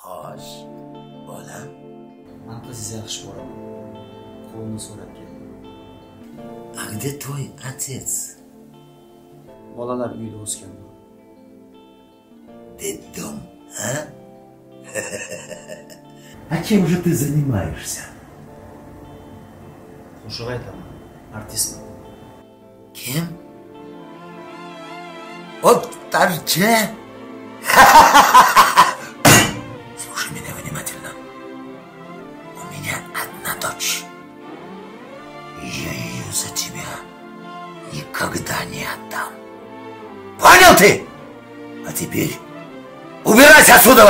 Xo'sh, bolam. Men qizingiz yaxshi boraman. Qo'lini so'rab keldim. А где твой отец? Bolalar uyida o'sganman. Детдом, а? А чем же ты занимаешься? Qo'shiq aytaman. Artistman. Kim? Ottarchi? Слушай меня внимательно. У меня одна дочь. Я ее за тебя никогда не отдам. Понял ты? А теперь убирайся отсюда!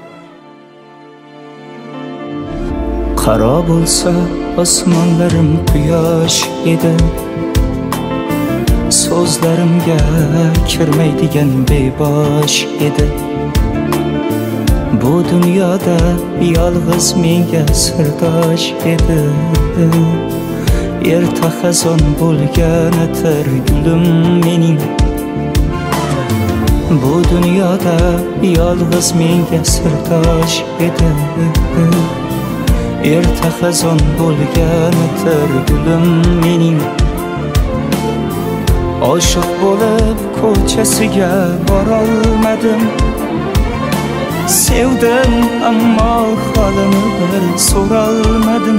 Qaro bo'lsa osmonlarim quyosh edi. So'zlarimga kirmaydigan bebosh edi. Bu dunyoda yolg'iz menga sirdosh edi. Erta xazon bo'lgan atir gulim mening. Bu dunyoda yolg'iz menga sirdosh edi. Erta xazon bo'lgan atir gulim mening. Oshiq bo'lib ko'chasiga borolmadim. Sevdim ammo holini bir so'rolmadim.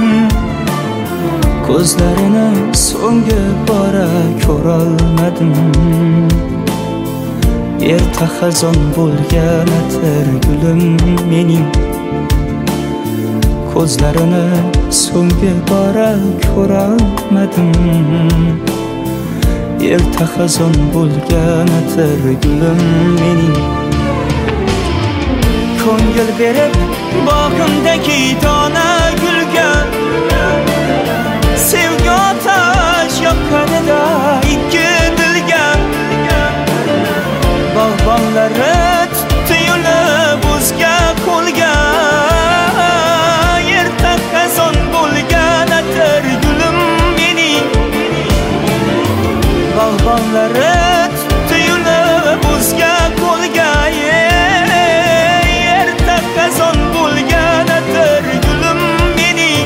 Ko'zlarini so'nggi bora ko'rolmadim. Erta xazon bo'lgan atir gulim mening. Ko'zlarini so'nggi bora ko'rolmadim. Erta xazon bo'lgan atir gulim mening. Ko'ngil berib bog'imdagi dona gulga sevgi otash yoqqanida ikki dilga bog'bonlari tuyulib o'zga qo'lga erta xazon bo'lgan atir gulim mening. Bog'bonlari tuyulib o'zga qo'lga erta xazon bo'lgan atir gulim mening.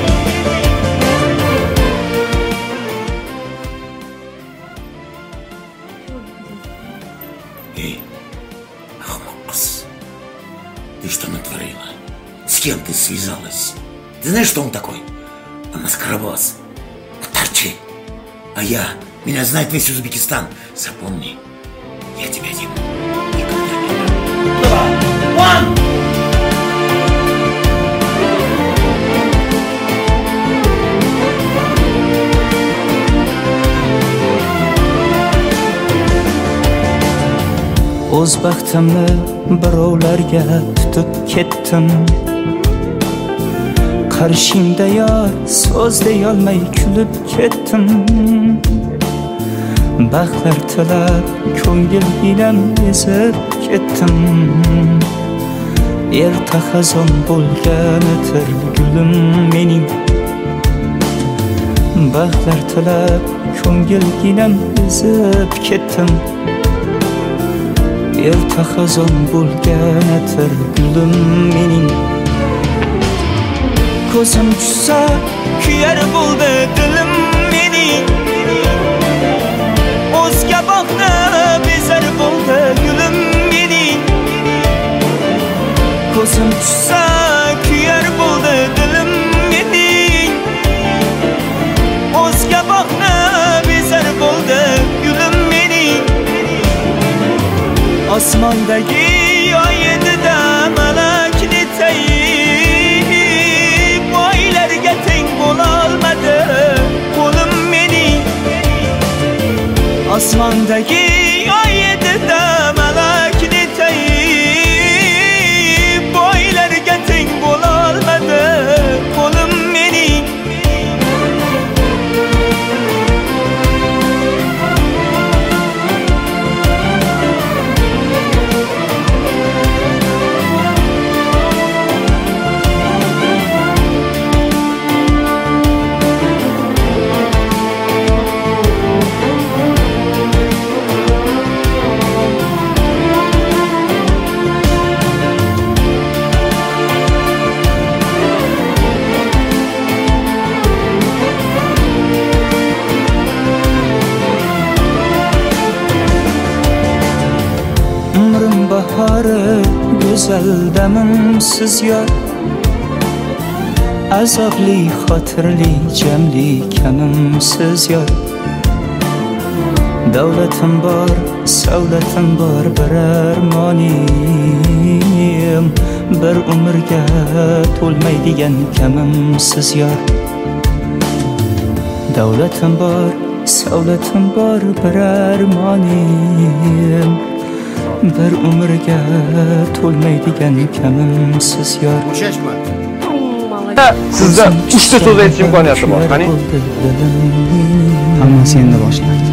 Эй, ахмак кыз, ты что натворила? С кем ты связалась? Ты знаешь, что он такой? Он маскаробос. Отторчи. А меня знает весь Узбекистан. Запомни, я тебя, Дим, никогда не дам. 2, 1! O'z baxtimni birovlarga tutib ketdim. Qarshimda yor so'z deyolmay kulib ketdim. Baxtlar tilab ko'ngil ilam ezib ketdim. Erta xazon bo'lgan atir gulim mening. Baxtlar tilab ko'ngil ilam ezib ketdim. Erta xazon bo'lgan atir gulim mening. Ko'zim tushsa kuyar bo'ldi dilim mening. O'zga boqni bezar bo'ldi gulim mening. Ko'zim tushsa kuyar bo'ldi dilim mening. O'zga boqni bezar bo'ldi gulim mening. Osmondagi oy edi-da malakni tayib, oylarga teng bo'lolmadi qo'lim mening. Osmondagi oy edi-da malakni tayib, oylarga teng bo'lolmadi qo'lim mening. bahori go'zal damimsiz yor azobli xotirli jamli kamimsiz yor davlatim bor savlatim bor bir armonim bir umrga to'lmaydigan kamimsiz yor davlatim bor savlatim bor bir armonim bir umrga to'lmaydigan kamimsiz yor sizda 3 ta so'z aytish imkoniyati bor. Qani? hammasi endi boshlanadi.